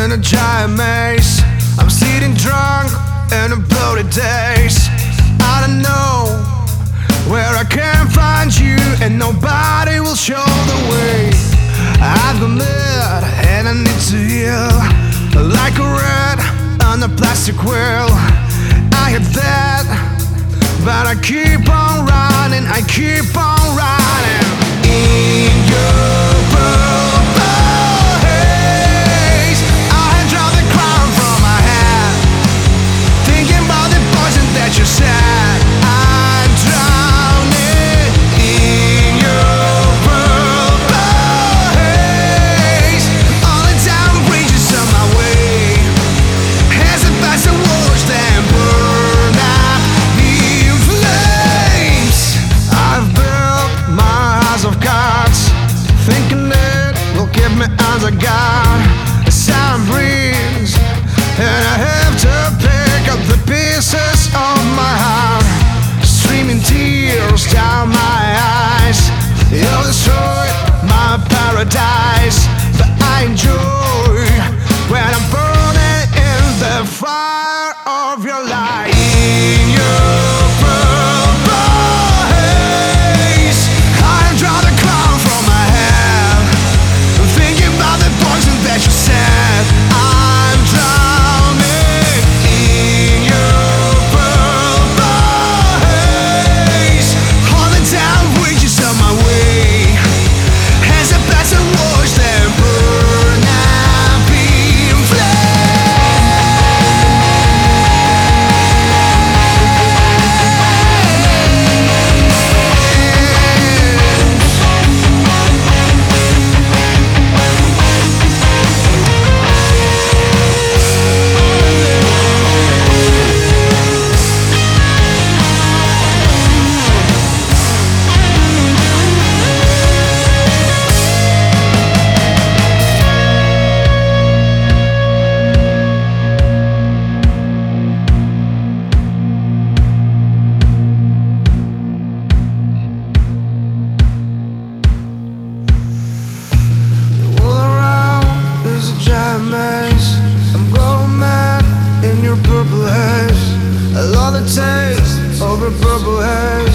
in a giant maze. I'm sitting drunk in a bloody daze. I don't know where I can find you, and nobody will show the way. I've been mad and I need to heal, like a rat on a plastic wheel. I hate that, but I keep on running, I keep on running. In your purple haze, I draw the crown from my head, thinking about the poison that you said. I'm drowning in your purple haze. All the down bridges on my way, as I pass the walls that burn up in flames. I've built my house of cards, thinking it will keep me under guard. The sound breeze, and I have to pick up the pieces of my heart, streaming tears down my eyes. You destroyed my paradise, but I enjoy when I'm burning in the fire of your light. In your purple haze, I draw the crown from my head, thinking about the poison that you said. I'm drowning in your purple haze. All the down bridges on my way, as I pass the walls that burn up in maze. I'm going mad in your purple haze. I love the taste of your purple haze.